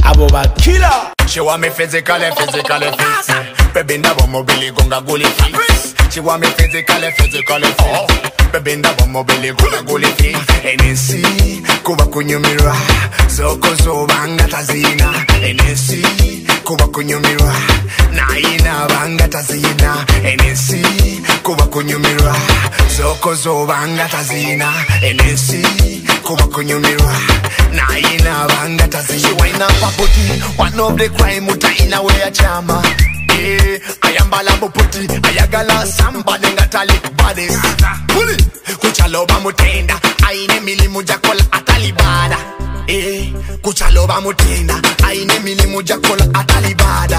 Aboba killer. She want me physically fit. Baby ndabo mobile gonga guli fit. She want me physically fit. Baby ndabo mobile gonga guli fit. NC kuba kunyumira zoko zobanga tazina. NC kuba kunyumira naina banga tazina. NC kuba kunyumira zoko zobanga tazina. NC kuba kunyumira naina banga tazina. She wind up a booty, one of the crime utaina we a chama. Ayambala muputi, ayagala samba nengatali bodies. Puli, kuchaloba mutenda, aine mili mujakola atalibada. Kuchaloba mutenda, aine mili mujakola atalibada.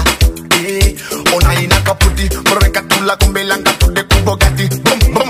Ona ina kaputi, moreka tula kumbelanga tude kubogati. Bum bum.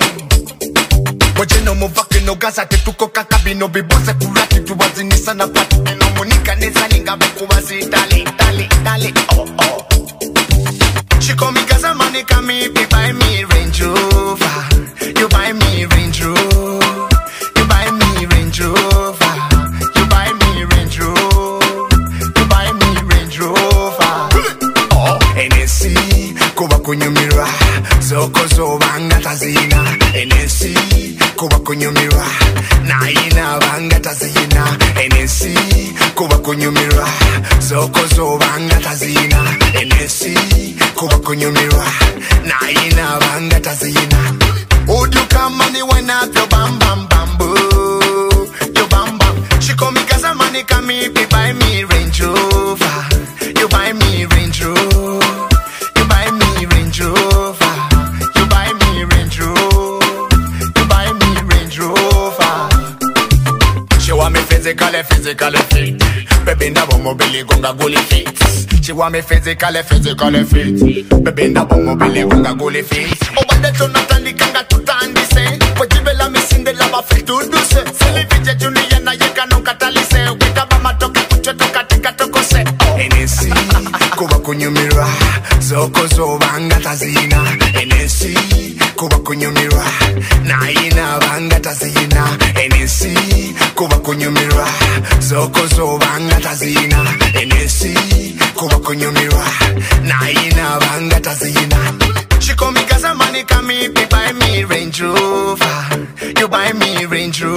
Oje no muvake no gazate tuko kakabino bibose kurati tuwazinisa na pati. No monika neza ninga bekuwazi dali, oh oh. She call me Gaza money, come me, you buy me Range Rover. You buy me Range Rover. You buy me Range Rover. You buy me Range Rover. You buy me Range Rover. Oh, NSC, kuba kunyumira zoko zobanga tazina. NSC, kuba kunyumira naina banga tazina. NSC, kuba kunyumira zoko zobanga tazina. NSC, kuba kunyumira naina banga tazina. Would you come money when up your bam bam bamboo? Your bam bam. She call me Gaza money, come me, buy me Range Rover. You buy me Range Rover. You buy me Range Rover. You buy me Range Rover. You buy me Range Rover. She want me physically fit. Baby ndabo mobile gonga guli fit. She want me physically fit. Baby ndabo mobile gonga guli fit. Obade Jonathan kanga tutandise. Wajibela misinde lava fituduse. Silivije junia na yeka no katalise. Wikaba matoke kuchoto katika tokose. NSC kuba kunyumira zoko zobanga tazina. NSC kuba kunyumira naina banga tazina. NSC kuba kunyumira zoko zobanga tazina. NSC kuba kunyumira naina banga tazina. She call me Gaza money, come me, buy me Range Rover. You buy me Range Rover.